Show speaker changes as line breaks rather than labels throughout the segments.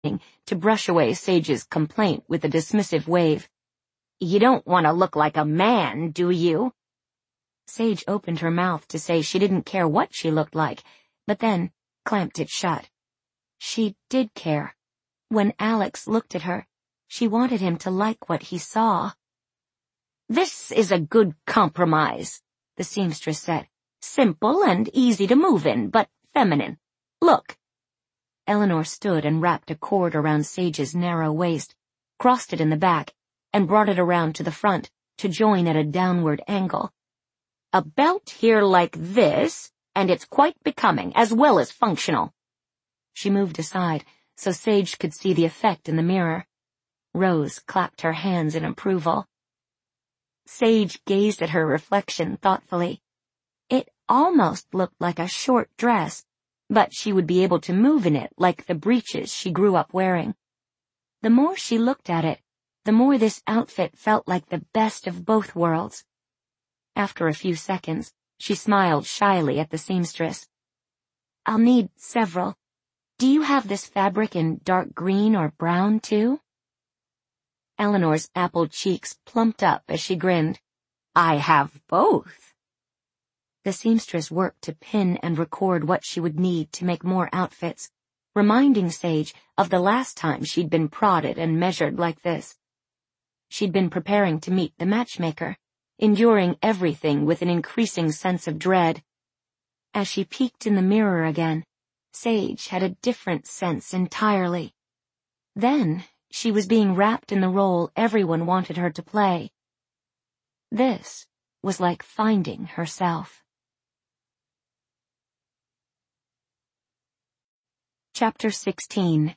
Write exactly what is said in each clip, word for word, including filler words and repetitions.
to brush away Sage's complaint with a dismissive wave. "You don't want to look like a man, do you?" Sage opened her mouth to say she didn't care what she looked like, but then clamped it shut. She did care. When Alex looked at her, she wanted him to like what he saw. "This is a good compromise," the seamstress said. "Simple and easy to move in, but feminine. Look." Eleanor stood and wrapped a cord around Sage's narrow waist, crossed it in the back, and brought it around to the front to join at a downward angle. "A belt here like this, and it's quite becoming as well as functional." She moved aside so Sage could see the effect in the mirror. Rose clapped her hands in approval. Sage gazed at her reflection thoughtfully. It almost looked like a short dress, but she would be able to move in it like the breeches she grew up wearing. The more she looked at it, the more this outfit felt like the best of both worlds. After a few seconds, she smiled shyly at the seamstress. "I'll need several. Do you have this fabric in dark green or brown, too?" Eleanor's apple cheeks plumped up as she grinned. "I have both." The seamstress worked to pin and record what she would need to make more outfits, reminding Sage of the last time she'd been prodded and measured like this. She'd been preparing to meet the matchmaker, enduring everything with an increasing sense of dread. As she peeked in the mirror again, Sage had a different sense entirely. Then she was being wrapped in the role everyone wanted her to play. This was like finding herself. Chapter sixteen.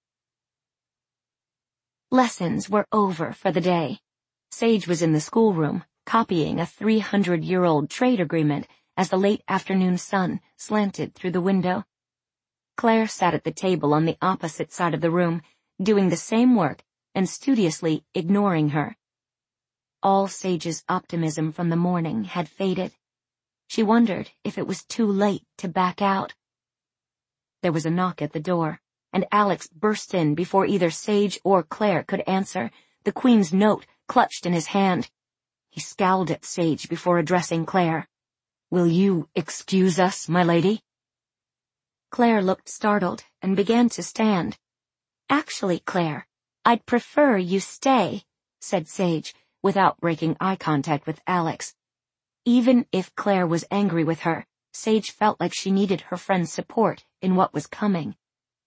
Lessons were over for the day. Sage was in the schoolroom, copying a three hundred year old trade agreement as the late afternoon sun slanted through the window. Claire sat at the table on the opposite side of the room, doing the same work and studiously ignoring her. All Sage's optimism from the morning had faded. She wondered if it was too late to back out. There was a knock at the door, and Alex burst in before either Sage or Claire could answer, the Queen's note clutched in his hand. He scowled at Sage before addressing Claire. "Will you excuse us, my lady?" Claire looked startled and began to stand. "Actually, Claire, I'd prefer you stay," said Sage, without breaking eye contact with Alex. Even if Claire was angry with her, Sage felt like she needed her friend's support in what was coming.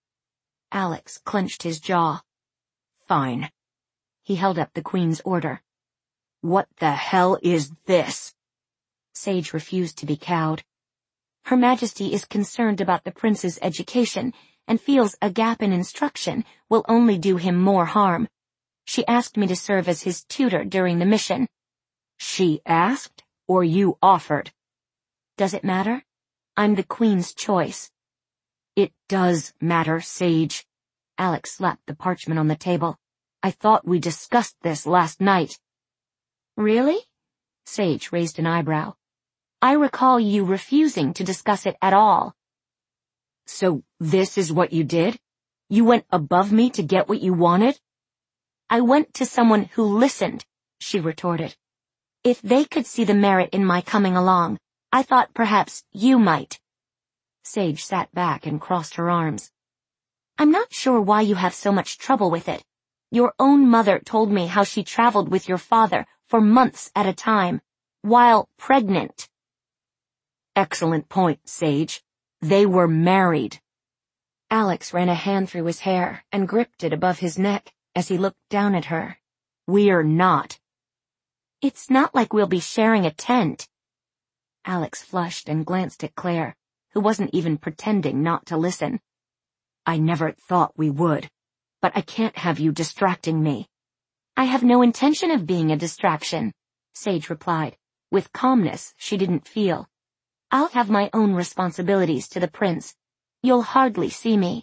Alex clenched his jaw. "Fine." He held up the Queen's order. "What the hell is this?" Sage refused to be cowed. "Her Majesty is concerned about the prince's education and feels a gap in instruction will only do him more harm. She asked me to serve as his tutor during the mission." "She asked, or you offered?" "Does it matter? I'm the Queen's choice." "It does matter, Sage." Alex slapped the parchment on the table. "I thought we discussed this last night." "Really?" Sage raised an eyebrow. "I recall you refusing to discuss it at all." "So this is what you did? You went above me to get what you wanted?" "I went to someone who listened," she retorted. "If they could see the merit in my coming along, I thought perhaps you might." Sage sat back and crossed her arms. "I'm not sure why you have so much trouble with it. Your own mother told me how she traveled with your father for months at a time, while pregnant." "Excellent point, Sage. They were married." Alex ran a hand through his hair and gripped it above his neck as he looked down at her. "We're not." "It's not like we'll be sharing a tent." Alex flushed and glanced at Claire, who wasn't even pretending not to listen. "I never thought we would, but I can't have you distracting me." "I have no intention of being a distraction," Sage replied, with calmness she didn't feel. "I'll have my own responsibilities to the prince. You'll hardly see me."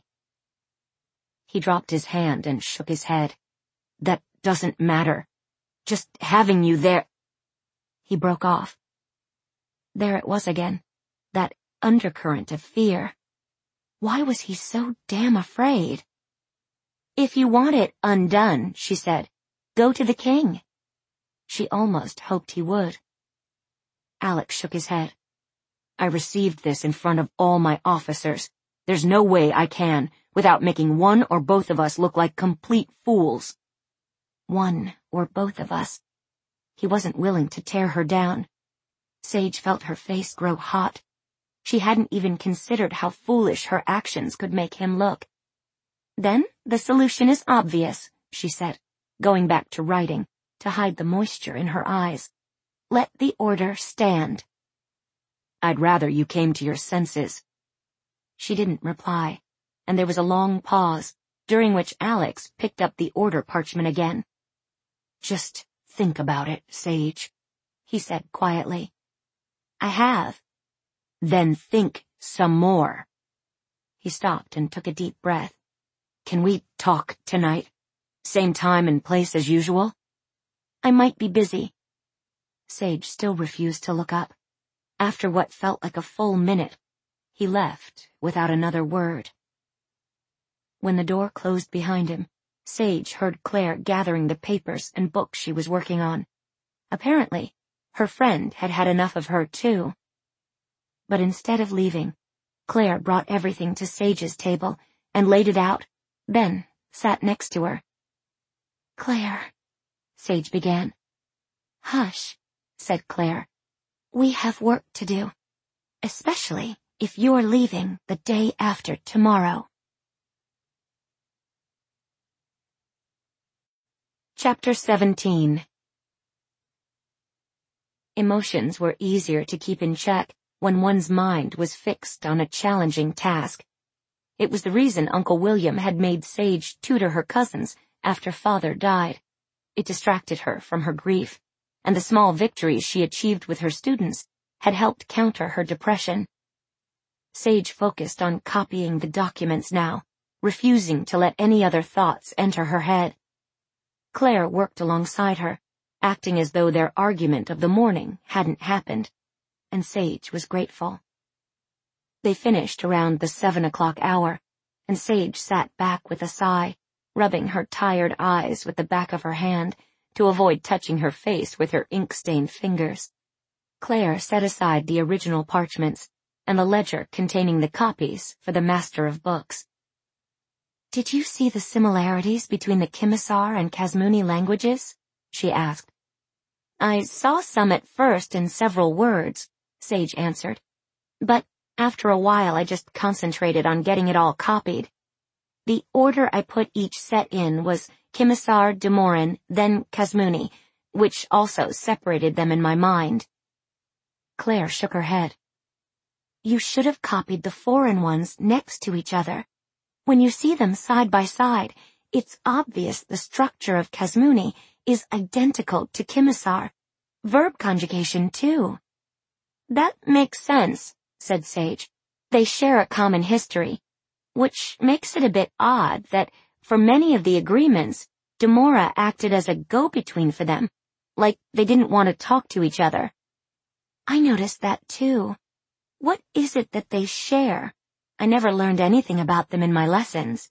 He dropped his hand and shook his head. "That doesn't matter. Just having you there—" He broke off. There it was again, that undercurrent of fear. Why was he so damn afraid? If you want it undone, she said, go to the king. She almost hoped he would. Alex shook his head. I received this in front of all my officers. There's no way I can, without making one or both of us look like complete fools. One or both of us. He wasn't willing to tear her down. Sage felt her face grow hot. She hadn't even considered how foolish her actions could make him look. Then the solution is obvious, she said, going back to writing, to hide the moisture in her eyes. Let the order stand. I'd rather you came to your senses. She didn't reply, and there was a long pause, during which Alex picked up the order parchment again. Just think about it, Sage, he said quietly. I have. Then think some more. He stopped and took a deep breath. Can we talk tonight? Same time and place as usual? I might be busy. Sage still refused to look up. After what felt like a full minute, he left without another word. When the door closed behind him, Sage heard Claire gathering the papers and books she was working on. Apparently, her friend had had enough of her too. But instead of leaving, Claire brought everything to Sage's table and laid it out, then sat next to her. Claire, Sage began. Hush, said Claire. We have work to do, especially if you're leaving the day after tomorrow. Chapter seventeen. Emotions were easier to keep in check when one's mind was fixed on a challenging task. It was the reason Uncle William had made Sage tutor her cousins after father died. It distracted her from her grief, and the small victories she achieved with her students had helped counter her depression. Sage focused on copying the documents now, refusing to let any other thoughts enter her head. Claire worked alongside her, acting as though their argument of the morning hadn't happened, and Sage was grateful. They finished around the seven o'clock hour, and Sage sat back with a sigh, rubbing her tired eyes with the back of her hand to avoid touching her face with her ink-stained fingers. Claire set aside the original parchments and the ledger containing the copies for the Master of Books. Did you see the similarities between the Kimisar and Kasmuni languages? She asked. I saw some at first in several words, Sage answered. But after a while I just concentrated on getting it all copied. The order I put each set in was Kimisar, Demoran, then Kasmuni, which also separated them in my mind. Claire shook her head. You should have copied the foreign ones next to each other. When you see them side by side, it's obvious the structure of Kasmuni is identical to Kimisar. Verb conjugation, too. That makes sense, said Sage. They share a common history, which makes it a bit odd that, for many of the agreements, Demora acted as a go-between for them, like they didn't want to talk to each other. I noticed that, too. What is it that they share? I never learned anything about them in my lessons.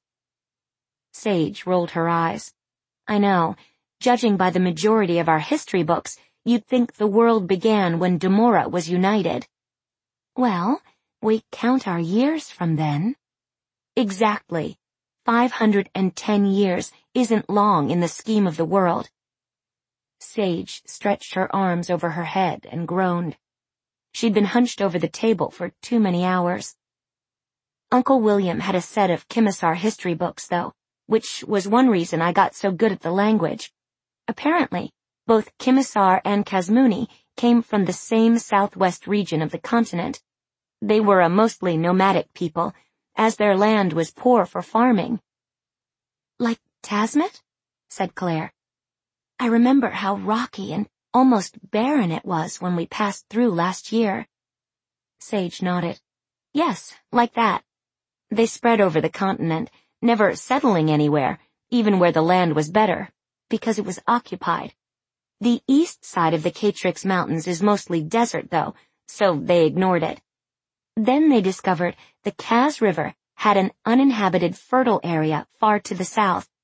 Sage rolled her eyes. I know, judging by the majority of our history books, you'd think the world began when Demora was united. Well, we count our years from then. Exactly. Five hundred and ten years isn't long in the scheme of the world. Sage stretched her arms over her head and groaned. She'd been hunched over the table for too many hours. Uncle William had a set of Kimisar history books, though, which was one reason I got so good at the language. Apparently, both Kimisar and Kasmuni came from the same southwest region of the continent. They were a mostly nomadic people, as their land was poor for farming. Like Tasmet? Said Claire. I remember how rocky and almost barren it was when we passed through last year. Sage nodded. Yes, like that. They spread over the continent, never settling anywhere, even where the land was better, because it was occupied. The east side of the Catrix Mountains is mostly desert, though, so they ignored it. Then they discovered the Kaz River had an uninhabited fertile area far to the south,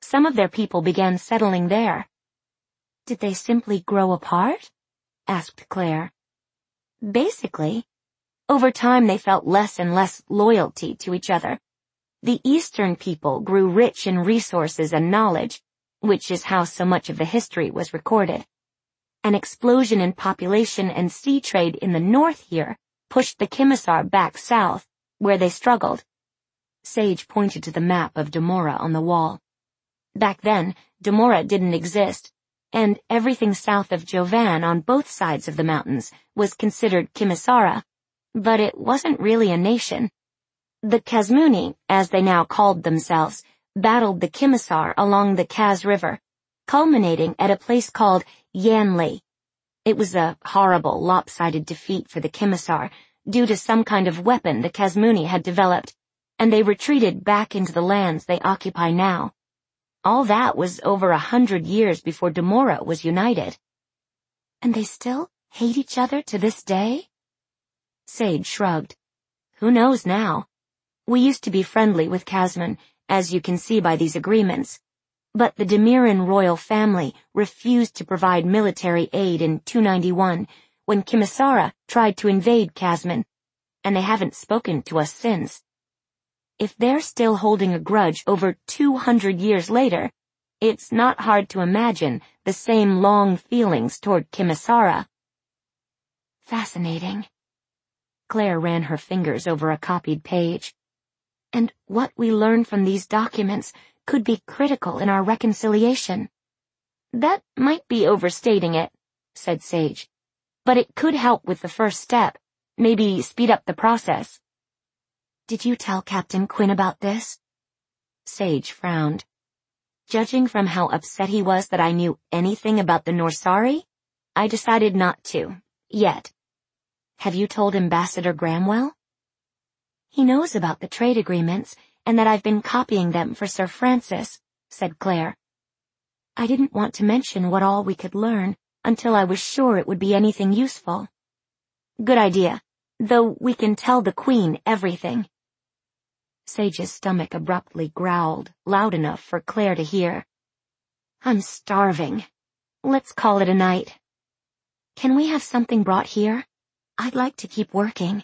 some of their people began settling there. Did they simply grow apart? Asked Claire. Basically. Over time they felt less and less loyalty to each other. The Eastern people grew rich in resources and knowledge, which is how so much of the history was recorded. An explosion in population and sea trade in the north here pushed the Kimisar back south, where they struggled. Sage pointed to the map of Damora on the wall. Back then, Damora didn't exist, and everything south of Jovan on both sides of the mountains was considered Kimisara, but it wasn't really a nation. The Kazmuni, as they now called themselves, battled the Kimisar along the Kaz River, culminating at a place called Yanli. It was a horrible, lopsided defeat for the Kimisar due to some kind of weapon the Kazmuni had developed, and they retreated back into the lands they occupy now. All that was over a hundred years before Damora was united. And they still hate each other to this day? Sage shrugged. Who knows now? We used to be friendly with Kazman, as you can see by these agreements. But the Demiran royal family refused to provide military aid in two ninety-one when Kimisara tried to invade Kazman, and they haven't spoken to us since. If they're still holding a grudge over two hundred years later, it's not hard to imagine the same long feelings toward Kimisara. Fascinating. Claire ran her fingers over a copied page. And what we learn from these documents could be critical in our reconciliation. That might be overstating it, said Sage. But it could help with the first step, maybe speed up the process. Did you tell Captain Quinn about this? Sage frowned. Judging from how upset he was that I knew anything about the Norsari, I decided not to, yet. Have you told Ambassador Gramwell? He knows about the trade agreements and that I've been copying them for Sir Francis, said Claire. I didn't want to mention what all we could learn until I was sure it would be anything useful. Good idea, though we can tell the Queen everything. Sage's stomach abruptly growled, loud enough for Claire to hear. I'm starving. Let's call it a night. Can we have something brought here? I'd like to keep working.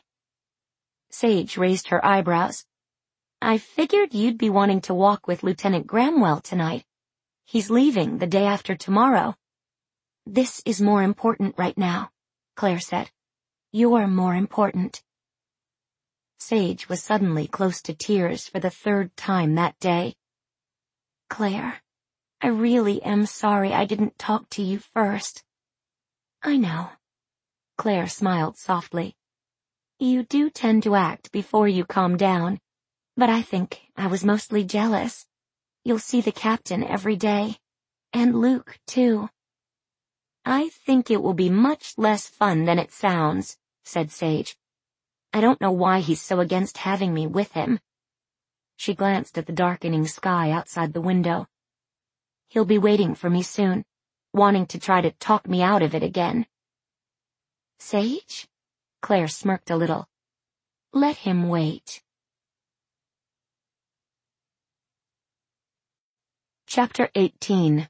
Sage raised her eyebrows. I figured you'd be wanting to walk with Lieutenant Gramwell tonight. He's leaving the day after tomorrow. This is more important right now, Claire said. You're more important. Sage was suddenly close to tears for the third time that day. Claire, I really am sorry I didn't talk to you first. I know. Claire smiled softly. You do tend to act before you calm down, but I think I was mostly jealous. You'll see the captain every day, and Luke, too. I think it will be much less fun than it sounds, said Sage. I don't know why he's so against having me with him. She glanced at the darkening sky outside the window. He'll be waiting for me soon, wanting to try to talk me out of it again. Sage? Claire smirked a little. Let him wait. Chapter eighteen.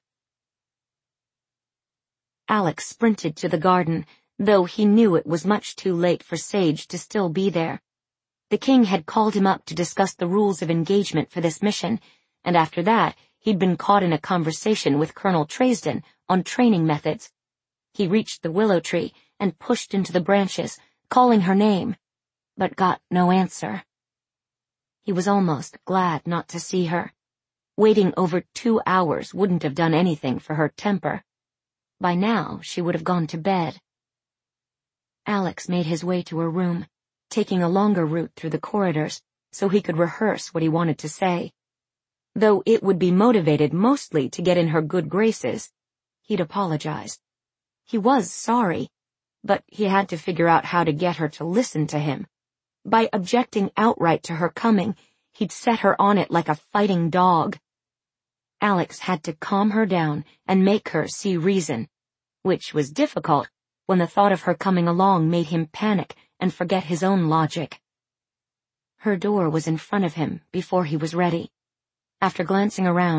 Alex sprinted to the garden, though he knew it was much too late for Sage to still be there. The king had called him up to discuss the rules of engagement for this mission, and after that he'd been caught in a conversation with Colonel Tradesden on training methods. He reached the willow tree and pushed into the branches, calling her name, but got no answer. He was almost glad not to see her. Waiting over two hours wouldn't have done anything for her temper. By now she would have gone to bed. Alex made his way to her room, taking a longer route through the corridors so he could rehearse what he wanted to say. Though it would be motivated mostly to get in her good graces, he'd apologized. He was sorry, but he had to figure out how to get her to listen to him. By objecting outright to her coming, he'd set her on it like a fighting dog. Alex had to calm her down and make her see reason, which was difficult when the thought of her coming along made him panic and forget his own logic. Her door was in front of him before he was ready. After glancing around,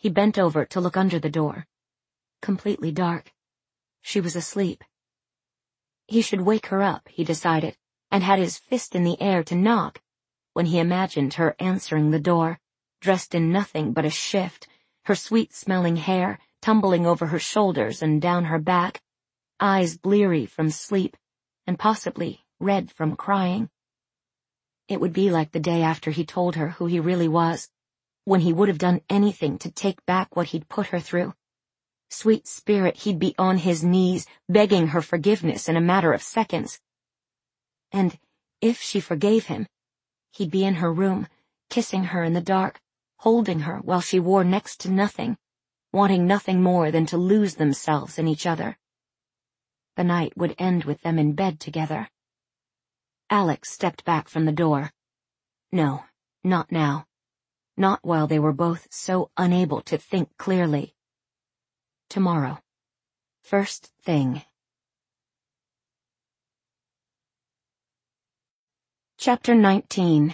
He bent over to look under the door. Completely dark. She was asleep. He should wake her up, he decided, and had his fist in the air to knock, when he imagined her answering the door, dressed in nothing but a shift, her sweet-smelling hair tumbling over her shoulders and down her back, eyes bleary from sleep, and possibly red from crying. It would be like the day after he told her who he really was, when he would have done anything to take back what he'd put her through. Sweet spirit, he'd be on his knees, begging her forgiveness in a matter of seconds. And if she forgave him, he'd be in her room, kissing her in the dark, holding her while she wore next to nothing, wanting nothing more than to lose themselves in each other. The night would end with them in bed together. Alex stepped back from the door. No, not now. Not while they were both so unable to think clearly. Tomorrow. First thing. Chapter nineteen.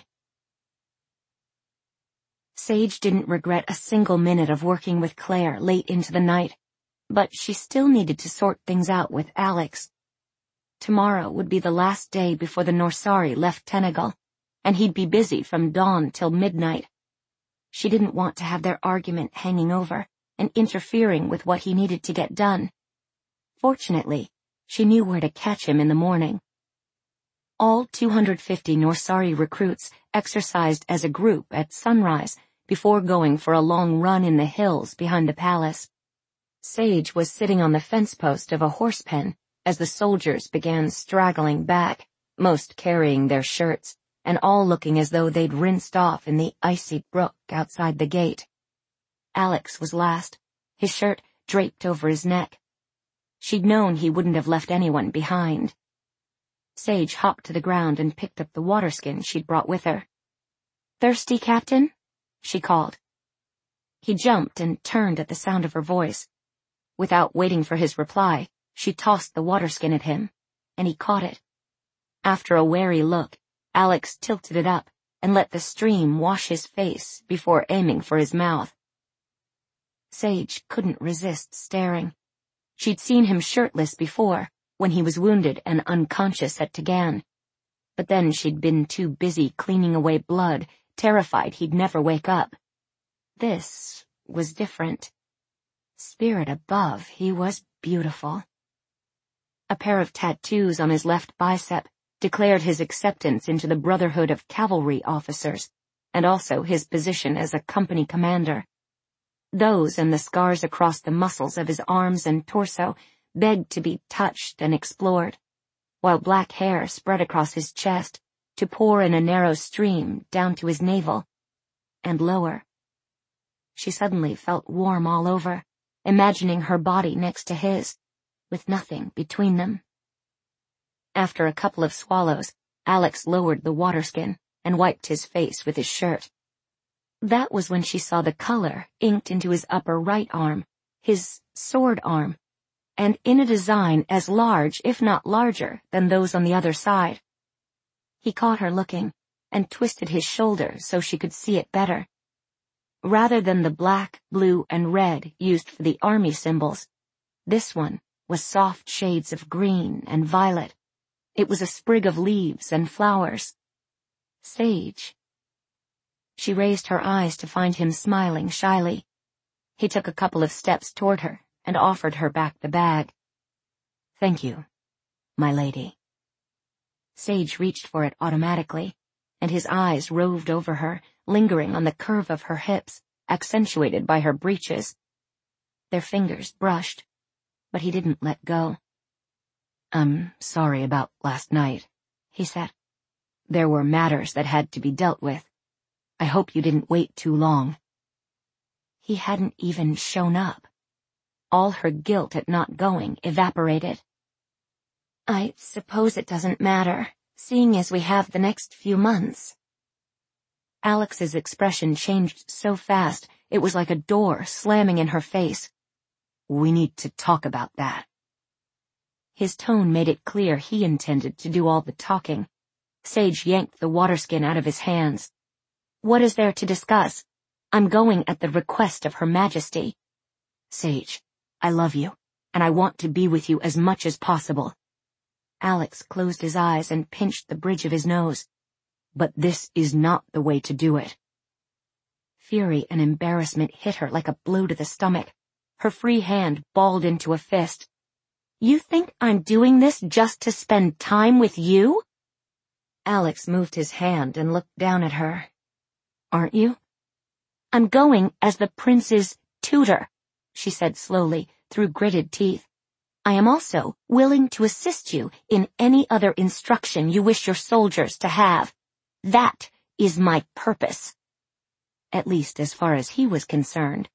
Sage didn't regret a single minute of working with Claire late into the night, but she still needed to sort things out with Alex. Tomorrow would be the last day before the Norsari left Tenegal, and he'd be busy from dawn till midnight. She didn't want to have their argument hanging over and interfering with what he needed to get done. Fortunately, she knew where to catch him in the morning. All two hundred fifty Norsari recruits exercised as a group at sunrise before going for a long run in the hills behind the palace. Sage was sitting on the fence post of a horse pen as the soldiers began straggling back, most carrying their shirts, and all looking as though they'd rinsed off in the icy brook outside the gate. Alex was last, his shirt draped over his neck. She'd known he wouldn't have left anyone behind. Sage hopped to the ground and picked up the water skin she'd brought with her. "Thirsty, Captain?" she called. He jumped and turned at the sound of her voice. Without waiting for his reply, she tossed the water skin at him, and he caught it. After a wary look, Alex tilted it up and let the stream wash his face before aiming for his mouth. Sage couldn't resist staring. She'd seen him shirtless before, when he was wounded and unconscious at Tegan. But then she'd been too busy cleaning away blood, terrified he'd never wake up. This was different. Spirit above, he was beautiful. A pair of tattoos on his left bicep declared his acceptance into the Brotherhood of Cavalry Officers, and also his position as a company commander. Those and the scars across the muscles of his arms and torso begged to be touched and explored, while black hair spread across his chest to pour in a narrow stream down to his navel, and lower. She suddenly felt warm all over, imagining her body next to his, with nothing between them. After a couple of swallows, Alex lowered the water skin and wiped his face with his shirt. That was when she saw the color inked into his upper right arm, his sword arm, and in a design as large, if not larger, than those on the other side. He caught her looking, and twisted his shoulder so she could see it better. Rather than the black, blue, and red used for the army symbols, this one was soft shades of green and violet. It was a sprig of leaves and flowers. Sage. She raised her eyes to find him smiling shyly. He took a couple of steps toward her and offered her back the bag. "Thank you, my lady." Sage reached for it automatically, and his eyes roved over her, lingering on the curve of her hips, accentuated by her breeches. Their fingers brushed, but he didn't let go. "I'm sorry about last night," he said. "There were matters that had to be dealt with. I hope you didn't wait too long." He hadn't even shown up. All her guilt at not going evaporated. "I suppose it doesn't matter, seeing as we have the next few months." Alex's expression changed so fast, it was like a door slamming in her face. "We need to talk about that." His tone made it clear he intended to do all the talking. Sage yanked the water skin out of his hands. "What is there to discuss?" I'm going at the request of Her Majesty. Sage, I love you, and I want to be with you as much as possible. Alex closed his eyes and pinched the bridge of his nose. But this is not the way to do it. Fury and embarrassment hit her like a blow to the stomach. Her free hand balled into a fist. You think I'm doing this just to spend time with you? Alex moved his hand and looked down at her. Aren't you? I'm going as the prince's tutor, she said slowly, through gritted teeth. I am also willing to assist you in any other instruction you wish your soldiers to have. That is my purpose. At least as far as he was concerned.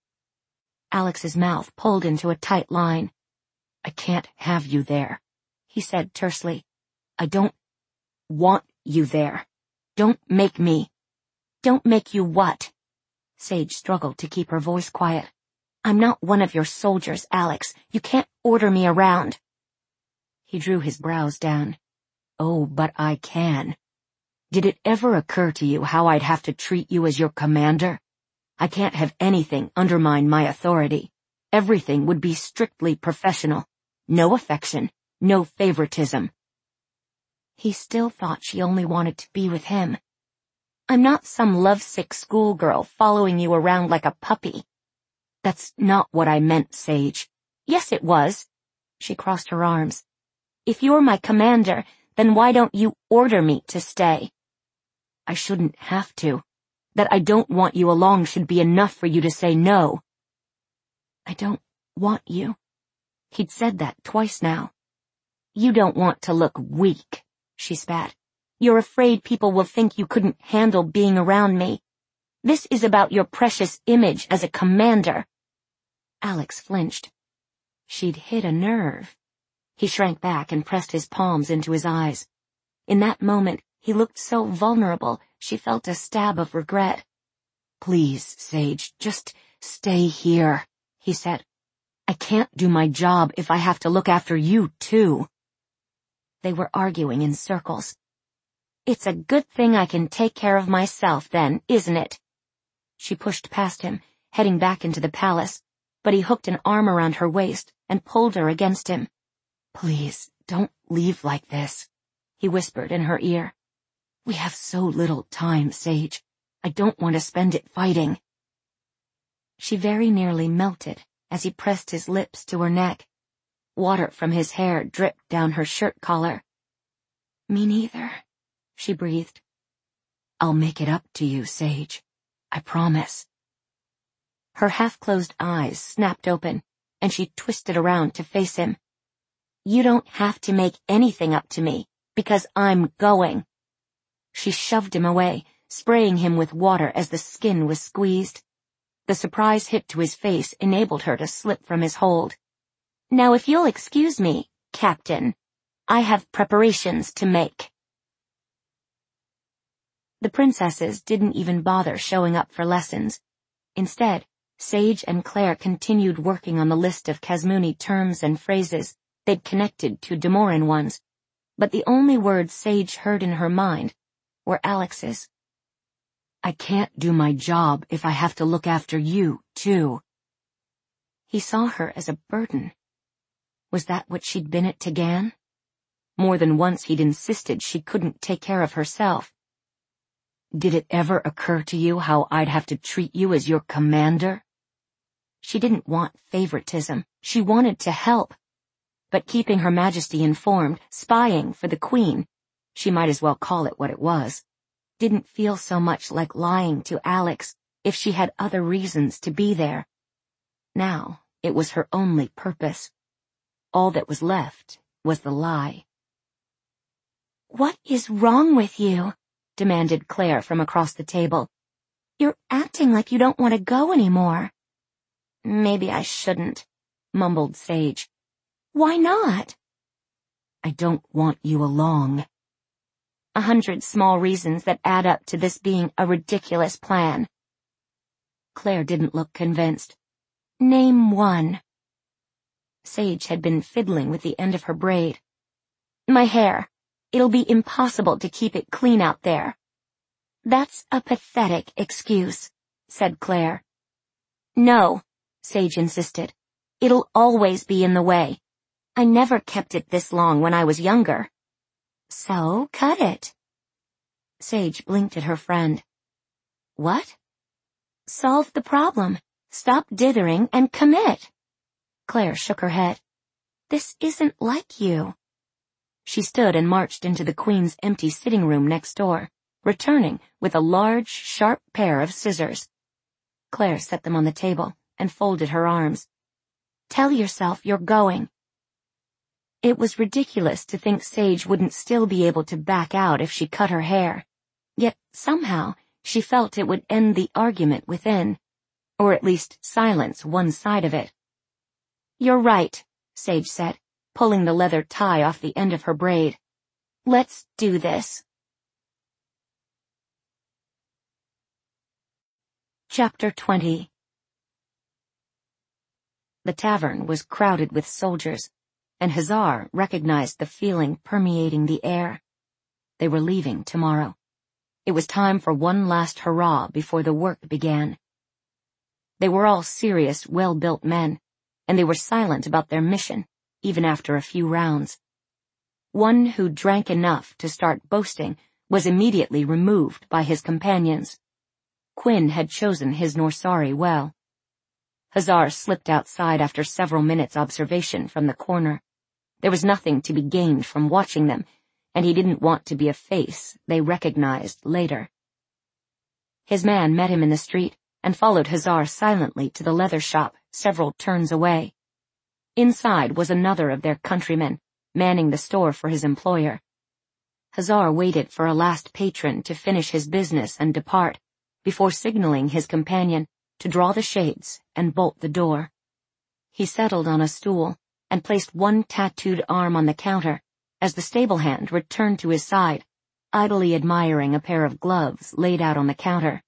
Alex's mouth pulled into a tight line. I can't have you there, he said tersely. I don't want you there. Don't make me. Don't make you what? Sage struggled to keep her voice quiet. I'm not one of your soldiers, Alex. You can't order me around. He drew his brows down. Oh, but I can. Did it ever occur to you how I'd have to treat you as your commander? I can't have anything undermine my authority. Everything would be strictly professional. No affection, no favoritism. He still thought she only wanted to be with him. I'm not some lovesick schoolgirl following you around like a puppy. That's not what I meant, Sage. Yes, it was. She crossed her arms. If you're my commander, then why don't you order me to stay? I shouldn't have to. That I don't want you along should be enough for you to say no. I don't want you. He'd said that twice now. You don't want to look weak, she spat. You're afraid people will think you couldn't handle being around me. This is about your precious image as a commander. Alex flinched. She'd hit a nerve. He shrank back and pressed his palms into his eyes. In that moment, he looked so vulnerable, she felt a stab of regret. Please, Sage, just stay here, he said. I can't do my job if I have to look after you, too. They were arguing in circles. It's a good thing I can take care of myself, then, isn't it? She pushed past him, heading back into the palace, but he hooked an arm around her waist and pulled her against him. Please, don't leave like this, he whispered in her ear. We have so little time, Sage. I don't want to spend it fighting. She very nearly melted as he pressed his lips to her neck. Water from his hair dripped down her shirt collar. Me neither, she breathed. I'll make it up to you, Sage. I promise. Her half-closed eyes snapped open, and she twisted around to face him. You don't have to make anything up to me, because I'm going. She shoved him away, spraying him with water as the skin was squeezed. The surprise hit to his face enabled her to slip from his hold. Now if you'll excuse me, Captain, I have preparations to make. The princesses didn't even bother showing up for lessons. Instead, Sage and Claire continued working on the list of Casmooney terms and phrases they'd connected to Demoran ones, but the only words Sage heard in her mind were Alex's. I can't do my job if I have to look after you, too. He saw her as a burden. Was that what she'd been at Tegan? More than once he'd insisted she couldn't take care of herself. Did it ever occur to you how I'd have to treat you as your commander? She didn't want favoritism. She wanted to help. But keeping Her Majesty informed, spying for the Queen, she might as well call it what it was, didn't feel so much like lying to Alex if she had other reasons to be there. Now, it was her only purpose. All that was left was the lie. What is wrong with you? Demanded Claire from across the table. You're acting like you don't want to go anymore. Maybe I shouldn't, mumbled Sage. Why not? I don't want you along. A hundred small reasons that add up to this being a ridiculous plan. Claire didn't look convinced. Name one. Sage had been fiddling with the end of her braid. My hair. It'll be impossible to keep it clean out there. That's a pathetic excuse, said Claire. No, Sage insisted. It'll always be in the way. I never kept it this long when I was younger. So, cut it. Sage blinked at her friend. What? Solve the problem. Stop dithering and commit. Claire shook her head. This isn't like you. She stood and marched into the Queen's empty sitting room next door, returning with a large, sharp pair of scissors. Claire set them on the table and folded her arms. Tell yourself you're going. It was ridiculous to think Sage wouldn't still be able to back out if she cut her hair. Yet, somehow, she felt it would end the argument within, or at least silence one side of it. You're right, Sage said, pulling the leather tie off the end of her braid. Let's do this. Chapter twenty. The tavern was crowded with soldiers, and Hazar recognized the feeling permeating the air. They were leaving tomorrow. It was time for one last hurrah before the work began. They were all serious, well-built men, and they were silent about their mission, even after a few rounds. One who drank enough to start boasting was immediately removed by his companions. Quinn had chosen his Norsari well. Hazar slipped outside after several minutes' observation from the corner. There was nothing to be gained from watching them, and he didn't want to be a face they recognized later. His man met him in the street and followed Hazar silently to the leather shop several turns away. Inside was another of their countrymen, manning the store for his employer. Hazar waited for a last patron to finish his business and depart, before signaling his companion to draw the shades and bolt the door. He settled on a stool and placed one tattooed arm on the counter as the stable hand returned to his side, idly admiring a pair of gloves laid out on the counter.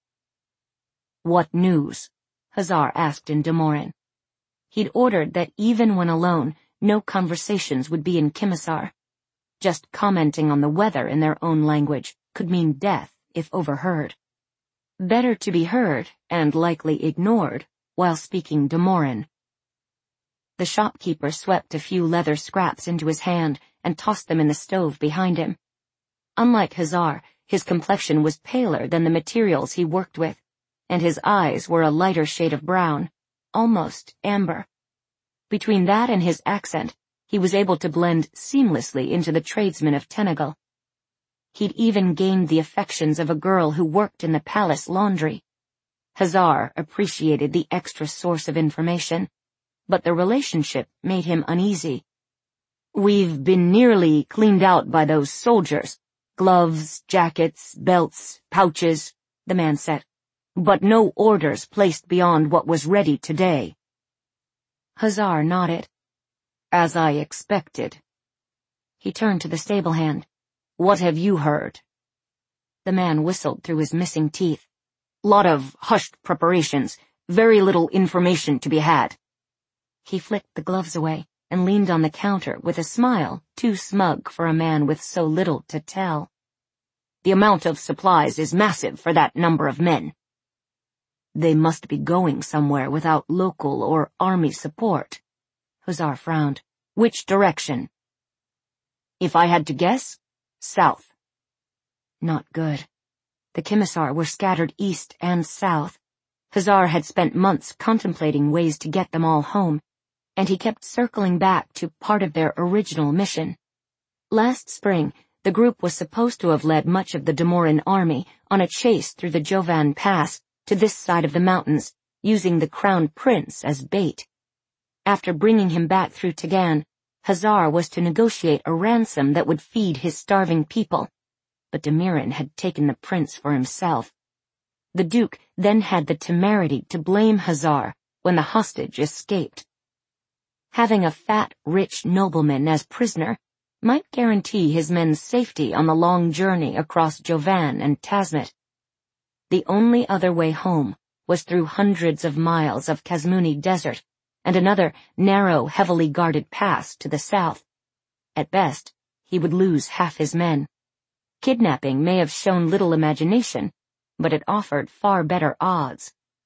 What news? Hazar asked in Demorin. He'd ordered that even when alone, no conversations would be in Kimisar. Just commenting on the weather in their own language could mean death if overheard. Better to be heard, and likely ignored, while speaking Demorin. The shopkeeper swept a few leather scraps into his hand and tossed them in the stove behind him. Unlike Hazar, his complexion was paler than the materials he worked with, and his eyes were a lighter shade of brown, almost amber. Between that and his accent, he was able to blend seamlessly into the tradesmen of Tenegal. He'd even gained the affections of a girl who worked in the palace laundry. Hazar appreciated the extra source of information, but the relationship made him uneasy. We've been nearly cleaned out by those soldiers. Gloves, jackets, belts, pouches, the man said. But no orders placed beyond what was ready today. Hazar nodded. As I expected. He turned to the stable hand. What have you heard? The man whistled through his missing teeth. Lot of hushed preparations, very little information to be had. He flicked the gloves away and leaned on the counter with a smile too smug for a man with so little to tell. The amount of supplies is massive for that number of men. They must be going somewhere without local or army support. Hazar frowned. Which direction? If I had to guess, south. Not good. The Kimisar were scattered east and south. Hazar had spent months contemplating ways to get them all home, and he kept circling back to part of their original mission. Last spring, the group was supposed to have led much of the Demorin army on a chase through the Jovan Pass to this side of the mountains, using the Crown Prince as bait. After bringing him back through Tagan, Hazar was to negotiate a ransom that would feed his starving people, but Demirin had taken the prince for himself. The Duke then had the temerity to blame Hazar when the hostage escaped. Having a fat, rich nobleman as prisoner might guarantee his men's safety on the long journey across Jovan and Tasmet. The only other way home was through hundreds of miles of Kazmuni Desert and another narrow, heavily guarded pass to the south. At best, he would lose half his men. Kidnapping may have shown little imagination, but it offered far better odds.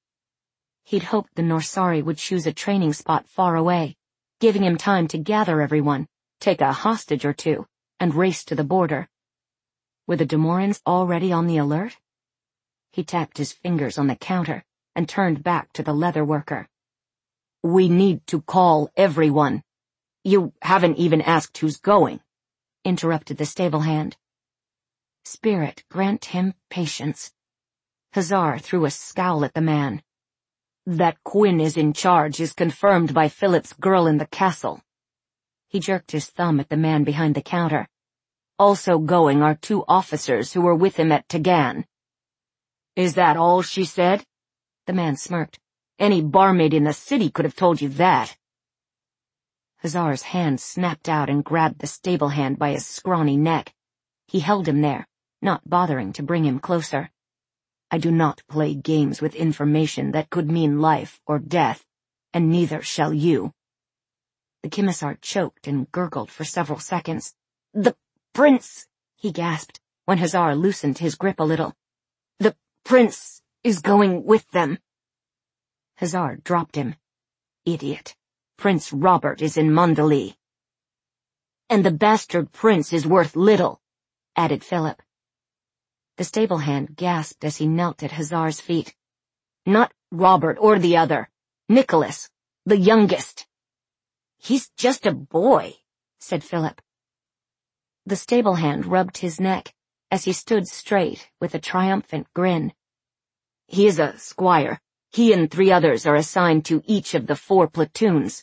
He'd hoped the Norsari would choose a training spot far away, giving him time to gather everyone, take a hostage or two, and race to the border. Were the Demorans already on the alert? He tapped his fingers on the counter and turned back to the leather worker. "We need to call everyone." "You haven't even asked who's going," interrupted the stable hand. Spirit grant him patience. Hazar threw a scowl at the man. "That Quinn is in charge is confirmed by Philip's girl in the castle." He jerked his thumb at the man behind the counter. "Also going are two officers who were with him at Tagan." "Is that all she said?" The man smirked. "Any barmaid in the city could have told you that." Hazar's hand snapped out and grabbed the stable hand by his scrawny neck. He held him there, not bothering to bring him closer. "I do not play games with information that could mean life or death, and neither shall you." The commissar choked and gurgled for several seconds. "The prince," he gasped, when Hazar loosened his grip a little. "The prince is going with them." Hazar dropped him. "Idiot. Prince Robert is in Mandalay." "And the bastard prince is worth little," added Philip. The stable hand gasped as he knelt at Hazar's feet. "Not Robert or the other. Nicholas, the youngest." "He's just a boy," said Philip. The stable hand rubbed his neck as he stood straight with a triumphant grin. "He is a squire. He and three others are assigned to each of the four platoons."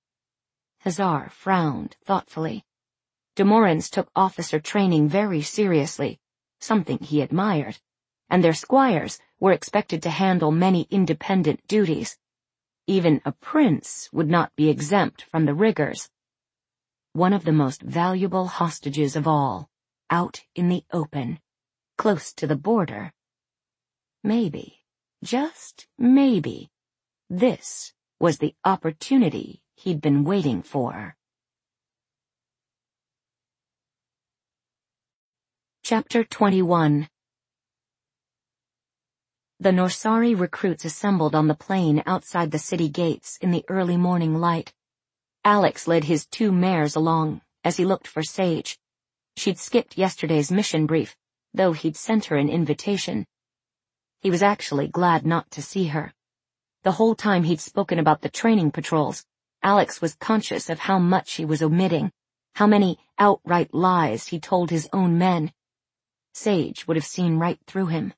Hazar frowned thoughtfully. Demorans took officer training very seriously, something he admired, and their squires were expected to handle many independent duties. Even a prince would not be exempt from the rigors. One of the most valuable hostages of all, out in the open, close to the border. Maybe, just maybe, this was the opportunity he'd been waiting for. Chapter twenty-one. The Norsari recruits assembled on the plain outside the city gates in the early morning light. Alex led his two mares along as he looked for Sage. She'd skipped yesterday's mission brief, though he'd sent her an invitation. He was actually glad not to see her. The whole time he'd spoken about the training patrols, Alex was conscious of how much he was omitting, how many outright lies he told his own men. Sage would have seen right through him.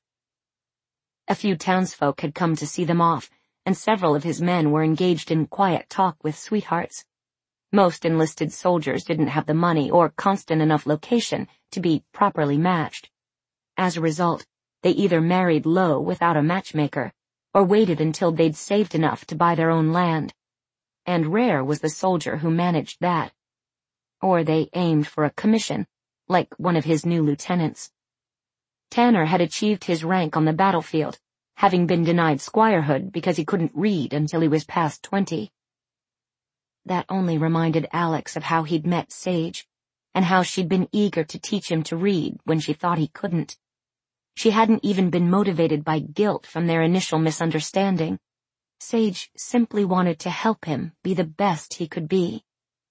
A few townsfolk had come to see them off, and several of his men were engaged in quiet talk with sweethearts. Most enlisted soldiers didn't have the money or constant enough location to be properly matched. As a result, they either married low without a matchmaker, or waited until they'd saved enough to buy their own land. And rare was the soldier who managed that. Or they aimed for a commission, like one of his new lieutenants. Tanner had achieved his rank on the battlefield, having been denied squirehood because he couldn't read until he was past twenty. That only reminded Alex of how he'd met Sage, and how she'd been eager to teach him to read when she thought he couldn't. She hadn't even been motivated by guilt from their initial misunderstanding. Sage simply wanted to help him be the best he could be.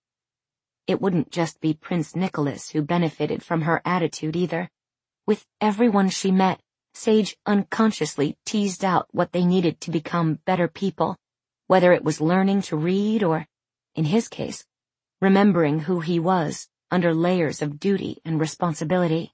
It wouldn't just be Prince Nicholas who benefited from her attitude either. With everyone she met, Sage unconsciously teased out what they needed to become better people, whether it was learning to read or, in his case, remembering who he was under layers of duty and responsibility.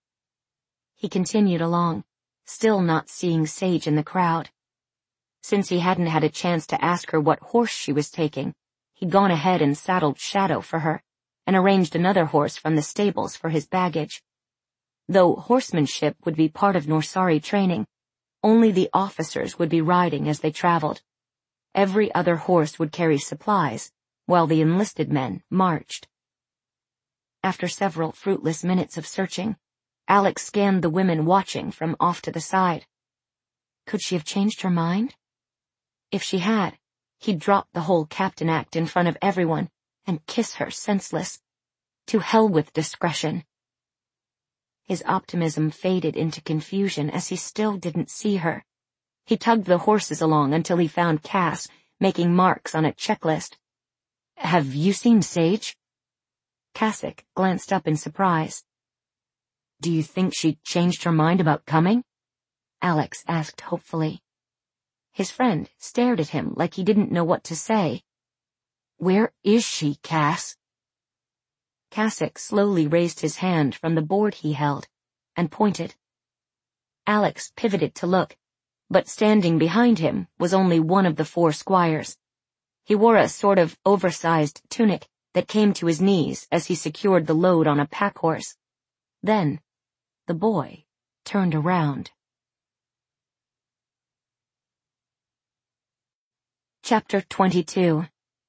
He continued along, still not seeing Sage in the crowd. Since he hadn't had a chance to ask her what horse she was taking, he'd gone ahead and saddled Shadow for her, and arranged another horse from the stables for his baggage. Though horsemanship would be part of Norsari training, only the officers would be riding as they traveled. Every other horse would carry supplies, while the enlisted men marched. After several fruitless minutes of searching, Alex scanned the women watching from off to the side. Could she have changed her mind? If she had, he'd drop the whole captain act in front of everyone and kiss her senseless. To hell with discretion. His optimism faded into confusion as he still didn't see her. He tugged the horses along until he found Cass, making marks on a checklist. "Have you seen Sage?" Kasich glanced up in surprise. "Do you think she changed her mind about coming?" Alex asked hopefully. His friend stared at him like he didn't know what to say. "Where is she, Cass?" Kasich slowly raised his hand from the board he held and pointed. Alex pivoted to look, but standing behind him was only one of the four squires. He wore a sort of oversized tunic that came to his knees as he secured the load on a pack horse. Then, the boy turned around. Chapter twenty-two.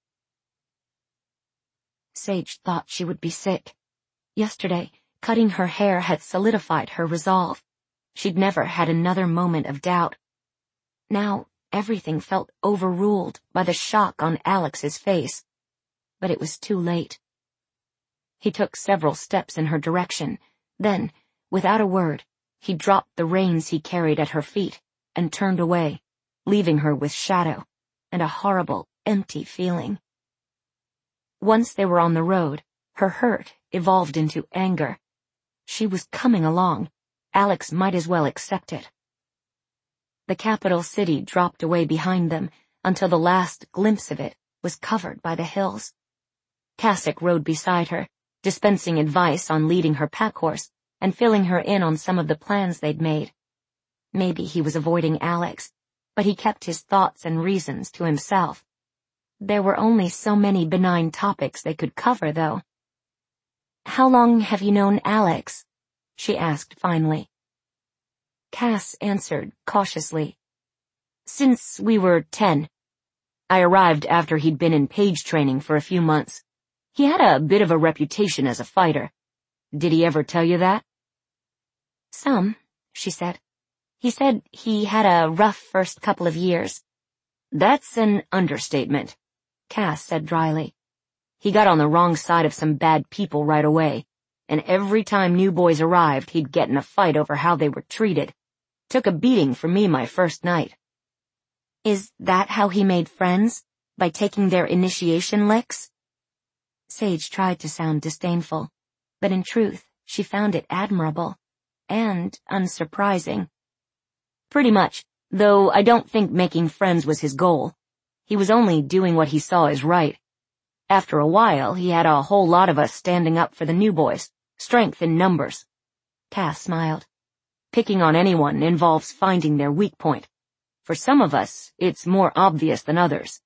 Sage thought she would be sick. Yesterday, cutting her hair had solidified her resolve. She'd never had another moment of doubt. Now, everything felt overruled by the shock on Alex's face. But it was too late. He took several steps in her direction. Then, without a word, he dropped the reins he carried at her feet and turned away, leaving her with shadow and a horrible, empty feeling. Once they were on the road, her hurt evolved into anger. She was coming along. Alex might as well accept it. The capital city dropped away behind them until the last glimpse of it was covered by the hills. Kasich rode beside her, dispensing advice on leading her pack horse and filling her in on some of the plans they'd made. Maybe he was avoiding Alex, but he kept his thoughts and reasons to himself. There were only so many benign topics they could cover, though. "How long have you known Alex?" she asked finally. Cass answered cautiously. "Since we were ten. I arrived after he'd been in page training for a few months. He had a bit of a reputation as a fighter. Did he ever tell you that?" "Some," she said. "He said he had a rough first couple of years." "That's an understatement," Cass said dryly. "He got on the wrong side of some bad people right away, and every time new boys arrived he'd get in a fight over how they were treated. Took a beating from me my first night." "Is that how he made friends? By taking their initiation licks?" Sage tried to sound disdainful, but in truth she found it admirable and unsurprising. "Pretty much, though I don't think making friends was his goal. He was only doing what he saw as right. After a while, he had a whole lot of us standing up for the new boys, strength in numbers." Cass smiled. "Picking on anyone involves finding their weak point. For some of us, it's more obvious than others."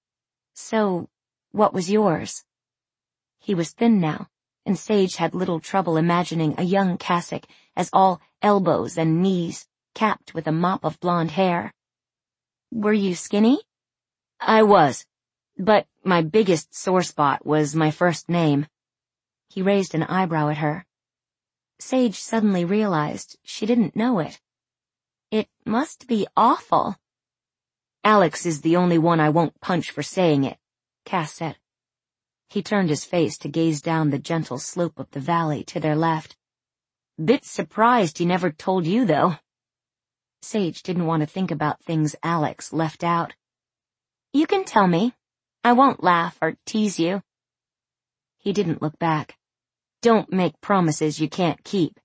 "So, what was yours?" He was thin now, and Sage had little trouble imagining a young Kasich as all elbows and knees, capped with a mop of blonde hair. "Were you skinny?" "I was, but my biggest sore spot was my first name." He raised an eyebrow at her. Sage suddenly realized she didn't know it. "It must be awful." "Alex is the only one I won't punch for saying it," Cass said. He turned his face to gaze down the gentle slope of the valley to their left. "Bit surprised he never told you, though." Sage didn't want to think about things Alex left out. "You can tell me. I won't laugh or tease you." He didn't look back. "Don't make promises you can't keep."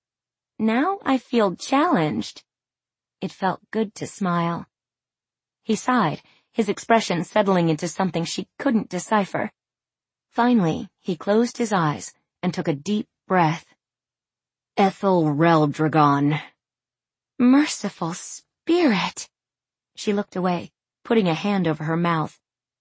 "Now I feel challenged." It felt good to smile. He sighed, his expression settling into something she couldn't decipher. Finally, he closed his eyes and took a deep breath. "Ethel Reldragon." "Merciful spirit." She looked away, putting a hand over her mouth.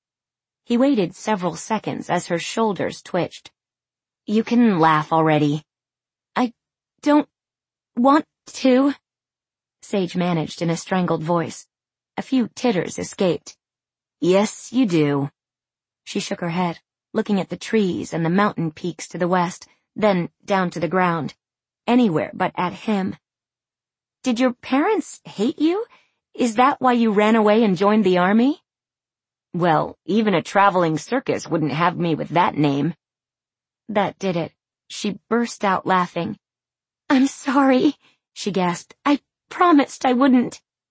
He waited several seconds as her shoulders twitched. "You can laugh already." "I don't want to," Sage managed in a strangled voice. A few titters escaped. "Yes, you do." She shook her head, looking at the trees and the mountain peaks to the west, then down to the ground. Anywhere but at him. "Did your parents hate you? Is that why you ran away and joined the army?" "Well, even a traveling circus wouldn't have me with that name." That did it. She burst out laughing. "I'm sorry," she gasped. "I promised I wouldn't."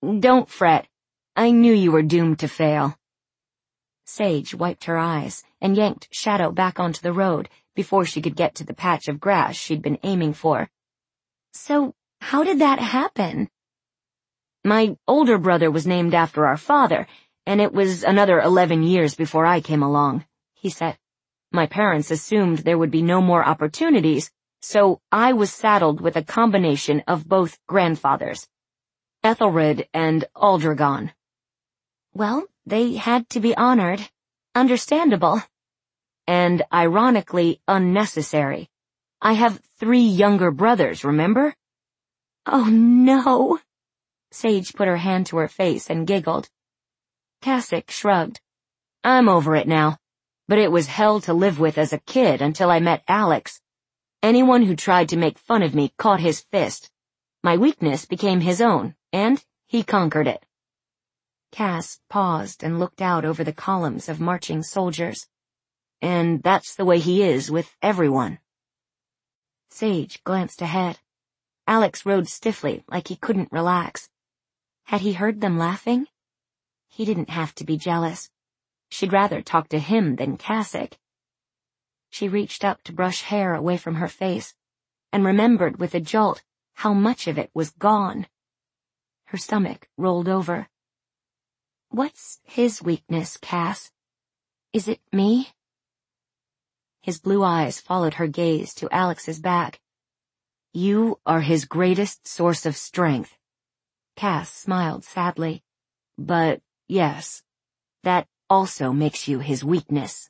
Don't fret. I knew you were doomed to fail. Sage wiped her eyes and yanked Shadow back onto the road before she could get to the patch of grass she'd been aiming for. So, how did that happen? My older brother was named after our father, and it was another eleven years before I came along, he said. My parents assumed there would be no more opportunities, so I was saddled with a combination of both grandfathers, Ethelred and Aldragon. Well, they had to be honored. Understandable. And ironically unnecessary. I have three younger brothers, remember? Oh no. Sage put her hand to her face and giggled. Kasich shrugged. I'm over it now, but it was hell to live with as a kid until I met Alex. Anyone who tried to make fun of me caught his fist. My weakness became his own, and he conquered it. Cass paused and looked out over the columns of marching soldiers. And that's the way he is with everyone. Sage glanced ahead. Alex rode stiffly, like he couldn't relax. Had he heard them laughing? He didn't have to be jealous. She'd rather talk to him than Kasich. She reached up to brush hair away from her face, and remembered with a jolt how much of it was gone. Her stomach rolled over. What's his weakness, Cass? Is it me? His blue eyes followed her gaze to Alex's back. You are his greatest source of strength. Cass smiled sadly. But, yes, that also makes you his weakness.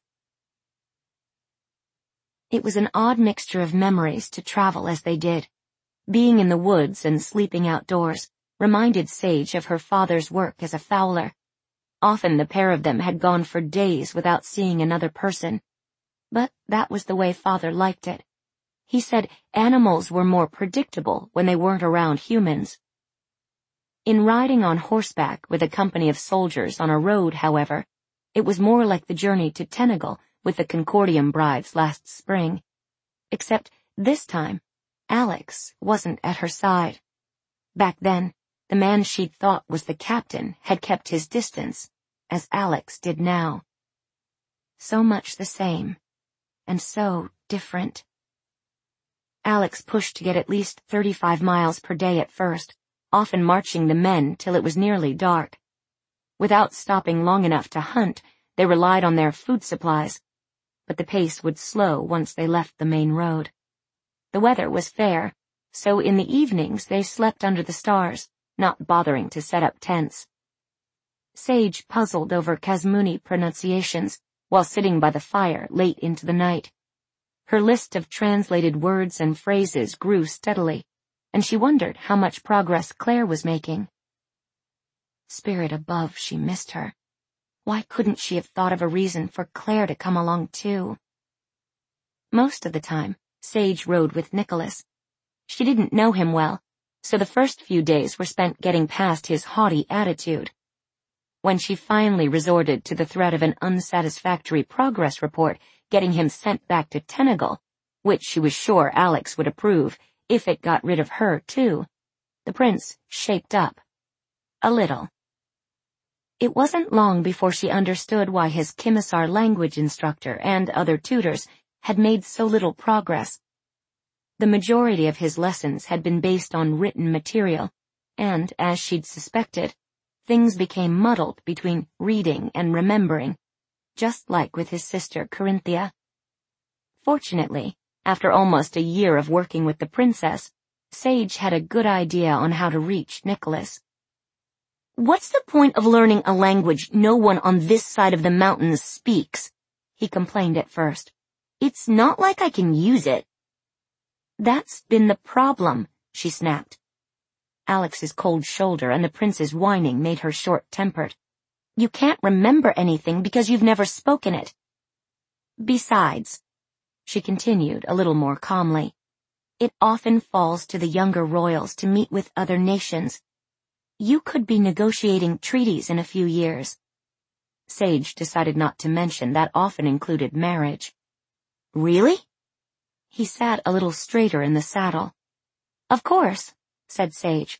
It was an odd mixture of memories to travel as they did. Being in the woods and sleeping outdoors reminded Sage of her father's work as a fowler. Often the pair of them had gone for days without seeing another person. But that was the way Father liked it. He said animals were more predictable when they weren't around humans. In riding on horseback with a company of soldiers on a road, however, it was more like the journey to Tenegal with the Concordium brides last spring. Except this time, Alex wasn't at her side. Back then, the man she'd thought was the captain had kept his distance, as Alex did now. So much the same, and so different. Alex pushed to get at least thirty-five miles per day at first, often marching the men till it was nearly dark. Without stopping long enough to hunt, they relied on their food supplies, but the pace would slow once they left the main road. The weather was fair, so in the evenings they slept under the stars, not bothering to set up tents. Sage puzzled over Kasmuni pronunciations while sitting by the fire late into the night. Her list of translated words and phrases grew steadily, and she wondered how much progress Claire was making. Spirit above, she missed her. Why couldn't she have thought of a reason for Claire to come along too? Most of the time, Sage rode with Nicholas. She didn't know him well, so the first few days were spent getting past his haughty attitude. When she finally resorted to the threat of an unsatisfactory progress report getting him sent back to Tenegal, which she was sure Alex would approve if it got rid of her too, the prince shaped up. A little. It wasn't long before she understood why his Kimisar language instructor and other tutors had made so little progress. The majority of his lessons had been based on written material, and, as she'd suspected, things became muddled between reading and remembering, just like with his sister Corinthia. Fortunately, after almost a year of working with the princess, Sage had a good idea on how to reach Nicholas. What's the point of learning a language no one on this side of the mountains speaks? He complained at first. It's not like I can use it. That's been the problem, she snapped. Alex's cold shoulder and the prince's whining made her short-tempered. You can't remember anything because you've never spoken it. Besides, she continued a little more calmly, it often falls to the younger royals to meet with other nations. You could be negotiating treaties in a few years. Sage decided not to mention that often included marriage. Really? He sat a little straighter in the saddle. Of course, said Sage.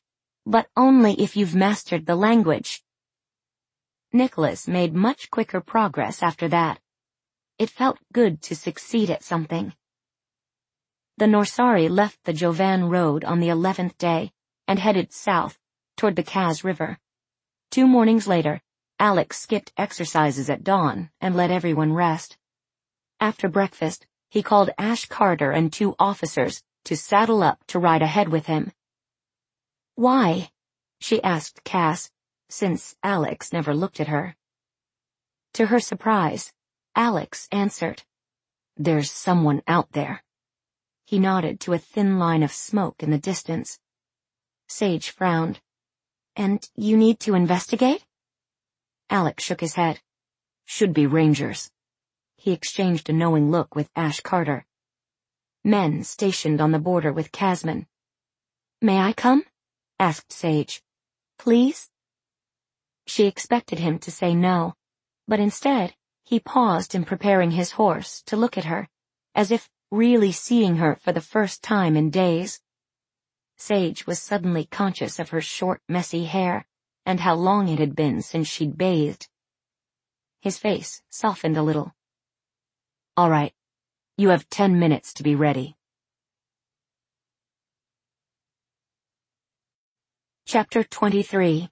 but only if you've mastered the language. Nicholas made much quicker progress after that. It felt good to succeed at something. The Norsari left the Jovan Road on the eleventh day and headed south, toward the Kaz River. Two mornings later, Alex skipped exercises at dawn and let everyone rest. After breakfast, he called Ash Carter and two officers to saddle up to ride ahead with him. "Why?" she asked Cass, since Alex never looked at her. To her surprise, Alex answered, "There's someone out there." He nodded to a thin line of smoke in the distance. Sage frowned. "And you need to investigate?" Alex shook his head. "Should be Rangers." He exchanged a knowing look with Ash Carter. Men stationed on the border with Casman. "May I come?" asked Sage. "Please?" She expected him to say no, but instead he paused in preparing his horse to look at her, as if really seeing her for the first time in days. Sage was suddenly conscious of her short, messy hair, and how long it had been since she'd bathed. His face softened a little. "All right, you have ten minutes to be ready." Chapter twenty-three.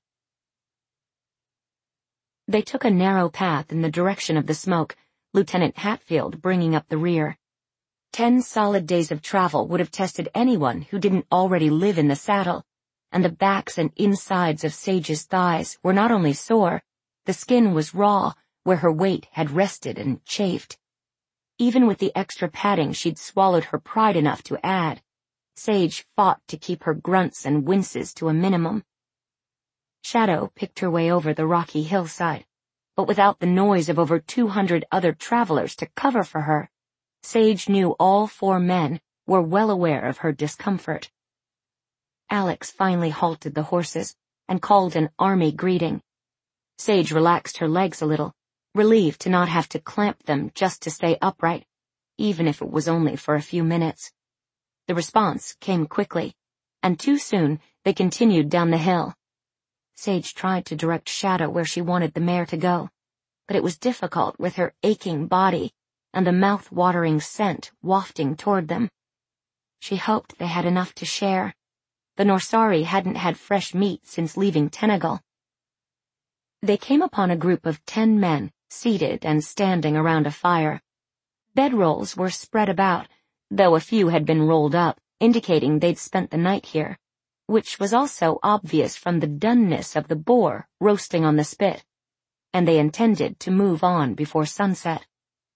They took a narrow path in the direction of the smoke, Lieutenant Hatfield bringing up the rear. Ten solid days of travel would have tested anyone who didn't already live in the saddle, and the backs and insides of Sage's thighs were not only sore, the skin was raw where her weight had rested and chafed. Even with the extra padding she'd swallowed her pride enough to add, Sage fought to keep her grunts and winces to a minimum. Shadow picked her way over the rocky hillside, but without the noise of over two hundred other travelers to cover for her, Sage knew all four men were well aware of her discomfort. Alex finally halted the horses and called an army greeting. Sage relaxed her legs a little, relieved to not have to clamp them just to stay upright, even if it was only for a few minutes. The response came quickly, and too soon they continued down the hill. Sage tried to direct Shadow where she wanted the mare to go, but it was difficult with her aching body and the mouth-watering scent wafting toward them. She hoped they had enough to share. The Norsari hadn't had fresh meat since leaving Tenagal. They came upon a group of ten men seated and standing around a fire. Bedrolls were spread about, though a few had been rolled up, indicating they'd spent the night here, which was also obvious from the doneness of the boar roasting on the spit, and they intended to move on before sunset.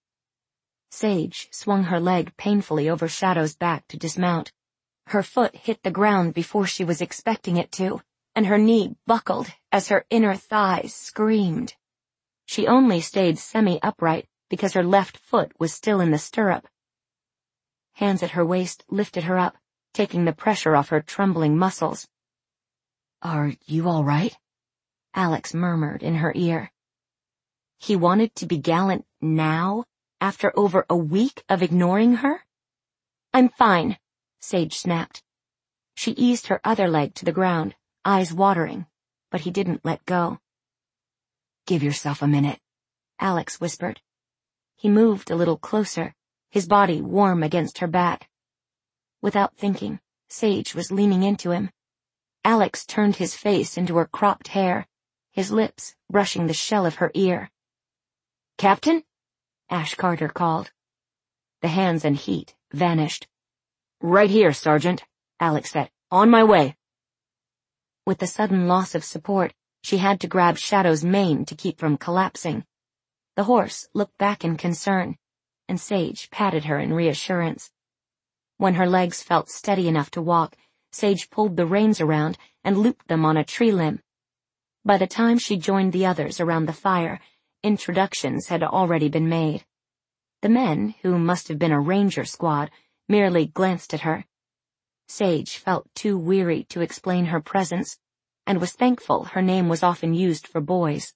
Sage swung her leg painfully over Shadow's back to dismount. Her foot hit the ground before she was expecting it to, and her knee buckled as her inner thighs screamed. She only stayed semi-upright because her left foot was still in the stirrup. Hands at her waist lifted her up, taking the pressure off her trembling muscles. "Are you all right?" Alex murmured in her ear. He wanted to be gallant now, after over a week of ignoring her? "I'm fine," Sage snapped. She eased her other leg to the ground, eyes watering, but he didn't let go. "Give yourself a minute," Alex whispered. He moved a little closer, his body warm against her back. Without thinking, Sage was leaning into him. Alex turned his face into her cropped hair, his lips brushing the shell of her ear. "Captain?" Ash Carter called. The hands and heat vanished. "Right here, Sergeant," Alex said. "On my way." With the sudden loss of support, she had to grab Shadow's mane to keep from collapsing. The horse looked back in concern, and Sage patted her in reassurance. When her legs felt steady enough to walk, Sage pulled the reins around and looped them on a tree limb. By the time she joined the others around the fire, introductions had already been made. The men, who must have been a ranger squad, merely glanced at her. Sage felt too weary to explain her presence, and was thankful her name was often used for boys.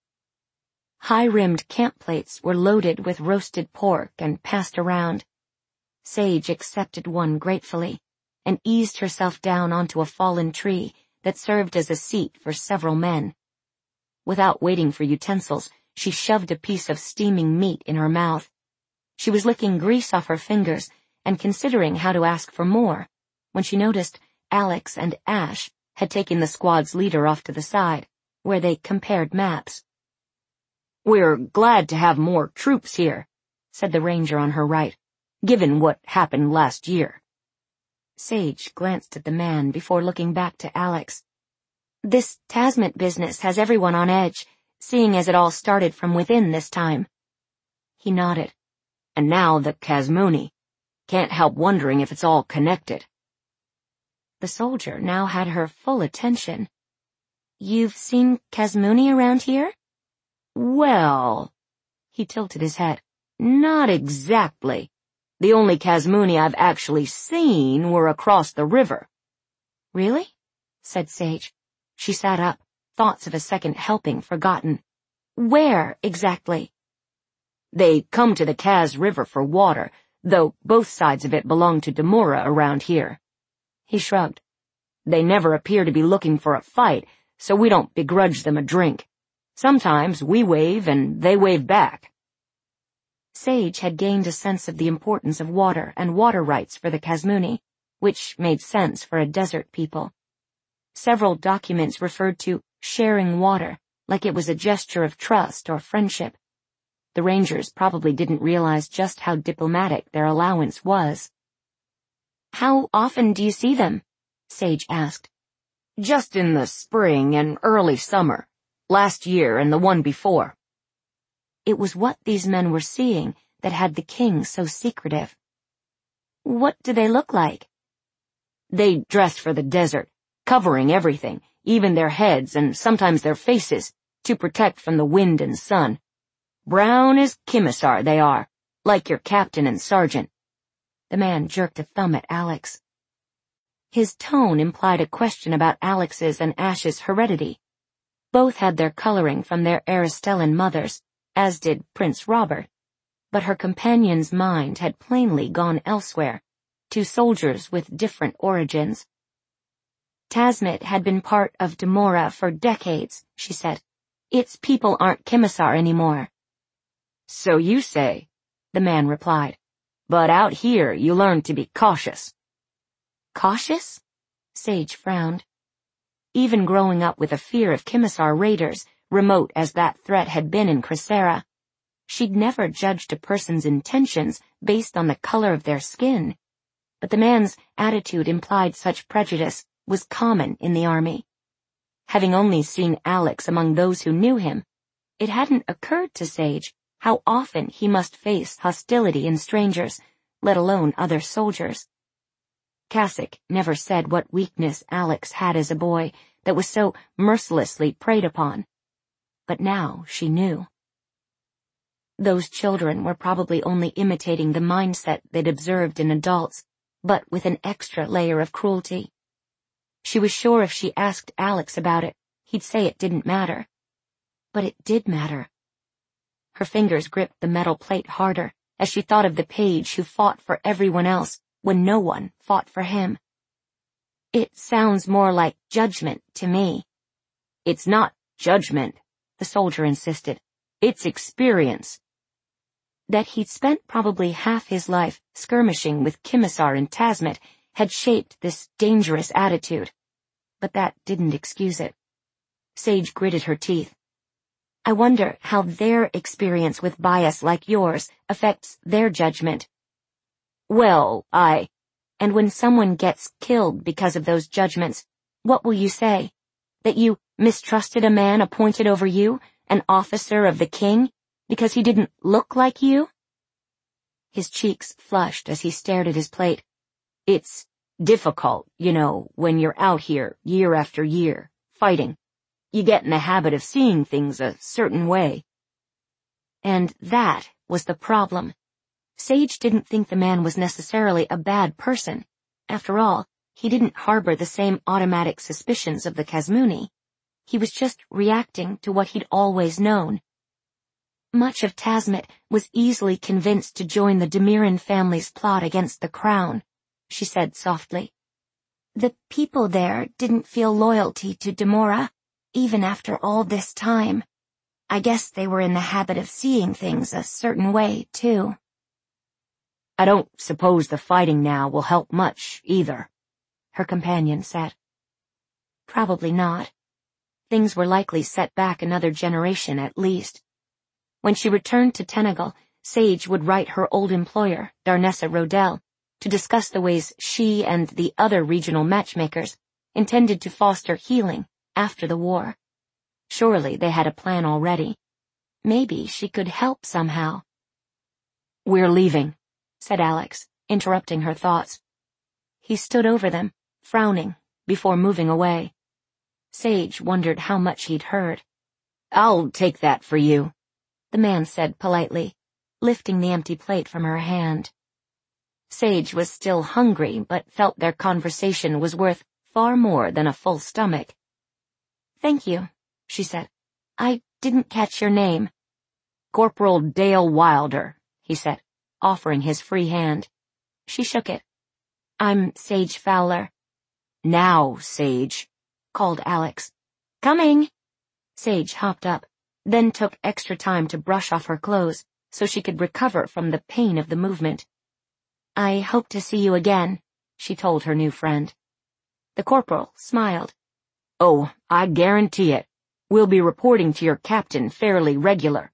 High-rimmed camp plates were loaded with roasted pork and passed around. Sage accepted one gratefully, and eased herself down onto a fallen tree that served as a seat for several men. Without waiting for utensils, she shoved a piece of steaming meat in her mouth. She was licking grease off her fingers and considering how to ask for more, when she noticed Alex and Ash had taken the squad's leader off to the side, where they compared maps. "We're glad to have more troops here," said the ranger on her right, "given what happened last year." Sage glanced at the man before looking back to Alex. "This Tasmet business has everyone on edge, seeing as it all started from within this time." He nodded. "And now the Kasmooni. Can't help wondering if it's all connected." The soldier now had her full attention. "You've seen Kasmooni around here?" "Well," he tilted his head, "not exactly. The only Kasmooni I've actually seen were across the river." "Really?" said Sage. She sat up, thoughts of a second helping forgotten. "Where, exactly?" "They come to the Kaz River for water, though both sides of it belong to Demora around here." He shrugged. "They never appear to be looking for a fight, so we don't begrudge them a drink. Sometimes we wave and they wave back." Sage had gained a sense of the importance of water and water rights for the Kasmooni, which made sense for a desert people. Several documents referred to sharing water, like it was a gesture of trust or friendship. The rangers probably didn't realize just how diplomatic their allowance was. "How often do you see them?" Sage asked. "Just in the spring and early summer. Last year and the one before." It was what these men were seeing that had the king so secretive. "What do they look like?" "They dressed for the desert, covering everything, even their heads and sometimes their faces, to protect from the wind and sun. Brown as Kimisar they are, like your captain and sergeant." The man jerked a thumb at Alex. His tone implied a question about Alex's and Ash's heredity. Both had their coloring from their Aristellan mothers, as did Prince Robert, but her companion's mind had plainly gone elsewhere, to soldiers with different origins. "Tasmet had been part of Demora for decades," she said. "Its people aren't Kimisar anymore." "So you say," the man replied. "But out here you learn to be cautious." "Cautious?" Sage frowned. Even growing up with a fear of Kimisar raiders, remote as that threat had been in Cressera, she'd never judged a person's intentions based on the color of their skin. But the man's attitude implied such prejudice was common in the army. Having only seen Alex among those who knew him, it hadn't occurred to Sage how often he must face hostility in strangers, let alone other soldiers. Kasich never said what weakness Alex had as a boy that was so mercilessly preyed upon. But now she knew. Those children were probably only imitating the mindset they'd observed in adults, but with an extra layer of cruelty. She was sure if she asked Alex about it, he'd say it didn't matter. But it did matter. Her fingers gripped the metal plate harder as she thought of the page who fought for everyone else when no one fought for him. "It sounds more like judgment to me." "It's not judgment," the soldier insisted. "It's experience." That he'd spent probably half his life skirmishing with Kimisar and Tasmet had shaped this dangerous attitude, but that didn't excuse it. Sage gritted her teeth. "I wonder how their experience with bias like yours affects their judgment." "Well, I..." "And when someone gets killed because of those judgments, what will you say? That you mistrusted a man appointed over you, an officer of the king, because he didn't look like you?" His cheeks flushed as he stared at his plate. "It's difficult, you know, when you're out here year after year, fighting. You get in the habit of seeing things a certain way." And that was the problem. Sage didn't think the man was necessarily a bad person. After all, he didn't harbor the same automatic suspicions of the Kasmooni. He was just reacting to what he'd always known. Much of Tasmet was easily convinced to join the Demiran family's plot against the crown, she said softly. The people there didn't feel loyalty to Demora, even after all this time. I guess they were in the habit of seeing things a certain way, too.
I don't suppose the fighting now will help much, either, her companion said.
Probably not. Things were likely set back another generation at least. When she returned to Tenegal, Sage would write her old employer, Darnessa Rodell, to discuss the ways she and the other regional matchmakers intended to foster healing after the war. Surely they had a plan already. Maybe she could help somehow.
We're leaving,
said Alex, interrupting her thoughts. He stood over them, frowning, before moving away. Sage wondered how much he'd heard.
I'll take that for you,
the man said politely, lifting the empty plate from her hand. Sage was still hungry, but felt their conversation was worth far more than a full stomach. Thank you, she said. I didn't catch your name.
Corporal Dale Wilder, he said, offering his free hand.
She shook it. I'm Sage Fowler.
Now, Sage,
called Alex.
Coming.
Sage hopped up, then took extra time to brush off her clothes so she could recover from the pain of the movement. I hope to see you again, she told her new friend. The corporal smiled.
Oh, I guarantee it. We'll be reporting to your captain fairly regular.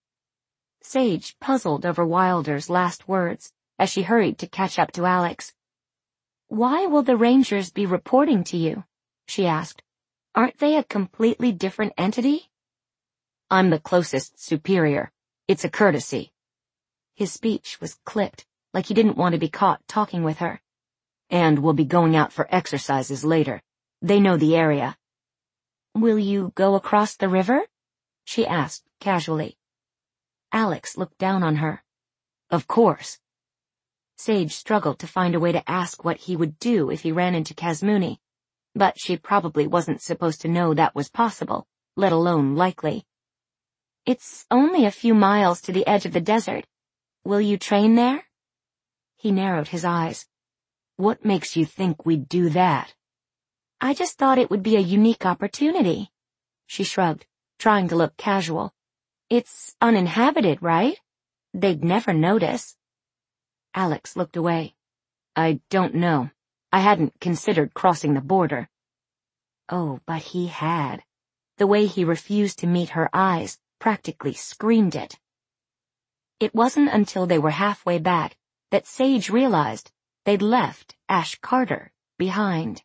Sage puzzled over Wilder's last words as she hurried to catch up to Alex. Why will the Rangers be reporting to you? She asked. Aren't they a completely different entity?
I'm the closest superior. It's a courtesy.
His speech was clipped, like he didn't want to be caught talking with her.
And we'll be going out for exercises later. They know the area.
Will you go across the river? She asked casually. Alex looked down on her.
Of course.
Sage struggled to find a way to ask what he would do if he ran into Kasmooni, but she probably wasn't supposed to know that was possible, let alone likely. It's only a few miles to the edge of the desert. Will you train there? He narrowed his eyes.
What makes you think we'd do that?
I just thought it would be a unique opportunity. She shrugged, trying to look casual. It's uninhabited, right? They'd never notice.
Alex looked away. I don't know. I hadn't considered crossing the border.
Oh, but he had. The way he refused to meet her eyes practically screamed it. It wasn't until they were halfway back that Sage realized they'd left Ash Carter behind.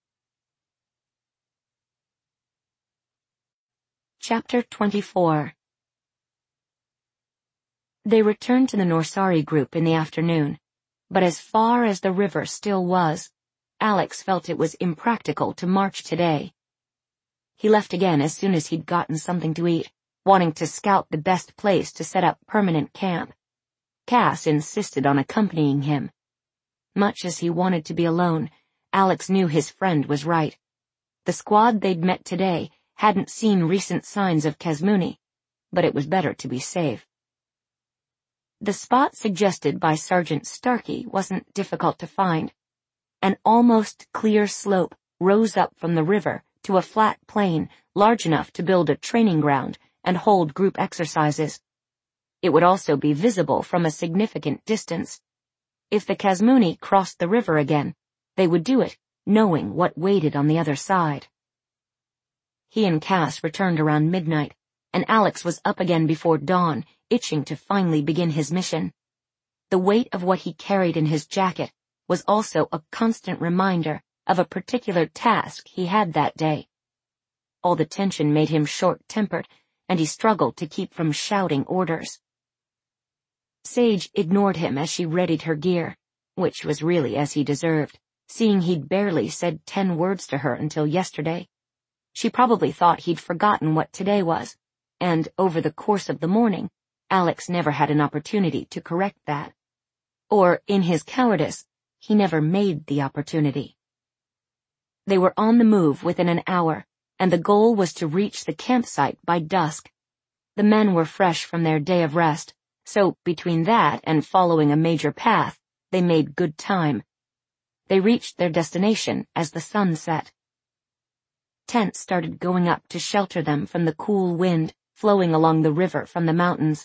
Chapter twenty-four. They returned to the Norsari group in the afternoon, but as far as the river still was, Alex felt it was impractical to march today. He left again as soon as he'd gotten something to eat, wanting to scout the best place to set up permanent camp. Cass insisted on accompanying him. Much as he wanted to be alone, Alex knew his friend was right. The squad they'd met today hadn't seen recent signs of Kasmooni, but it was better to be safe. The spot suggested by Sergeant Starkey wasn't difficult to find. An almost clear slope rose up from the river to a flat plain large enough to build a training ground and hold group exercises. It would also be visible from a significant distance. If the Kasmooni crossed the river again, they would do it, knowing what waited on the other side. He and Cass returned around midnight, and Alex was up again before dawn, itching to finally begin his mission. The weight of what he carried in his jacket was also a constant reminder of a particular task he had that day. All the tension made him short-tempered, and he struggled to keep from shouting orders. Sage ignored him as she readied her gear, which was really as he deserved, seeing he'd barely said ten words to her until yesterday. She probably thought he'd forgotten what today was, and over the course of the morning, Alex never had an opportunity to correct that. Or, in his cowardice, he never made the opportunity. They were on the move within an hour, and the goal was to reach the campsite by dusk. The men were fresh from their day of rest, so between that and following a major path, they made good time. They reached their destination as the sun set. Tents started going up to shelter them from the cool wind flowing along the river from the mountains.